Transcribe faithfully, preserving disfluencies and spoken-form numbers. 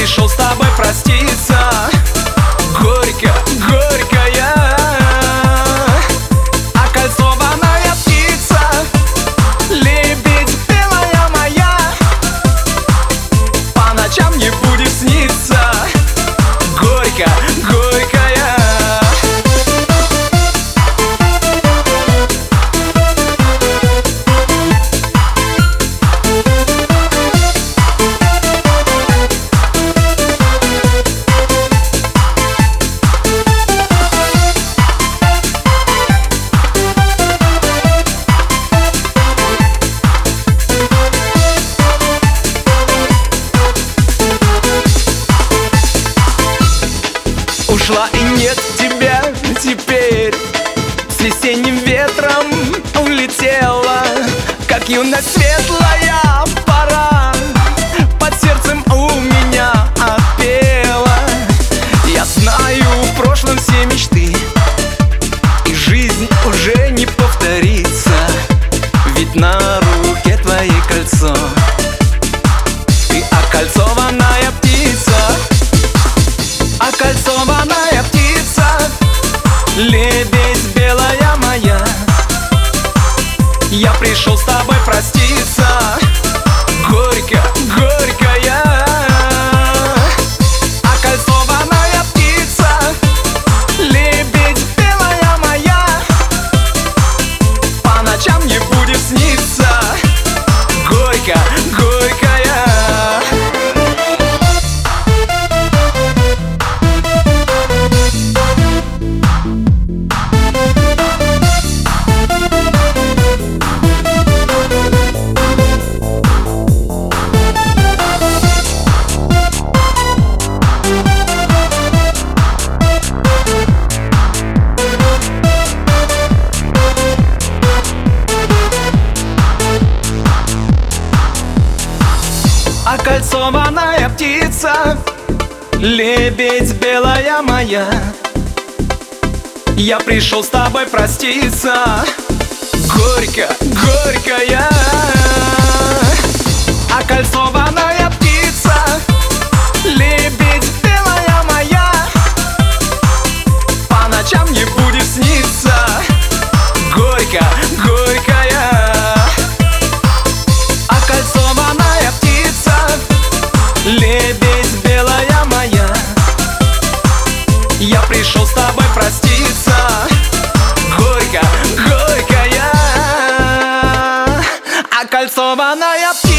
пришел с тобой проститься. Горько, горькая, окольцованная птица, лебедь белая моя, по ночам не будет сниться. Горько, горькая. Ушла и нет тебя теперь, с весенним ветром улетела, как юность светлая пора под сердцем у меня опела. Я знаю, в прошлом все мечты, и жизнь уже не повторится, ведь на руке твоей кольцо. Ты окольцованная птица, окольцованная птица, лебедь белая моя. Я пришел с тобой проститься. Горько, горькая, окольцованная птица, лебедь белая моя, по ночам не будет сниться. Горько, горькая. Окольцованная птица, лебедь белая моя. Я пришел с тобой проститься. Горько, горькая, окольцованная птица, лебедь белая моя, по ночам не будет сниться. Горько, горькая, окольцованная птица, лебедь белая моя. Я пришел с тобой проститься. Горько, горькая, окольцованная птица.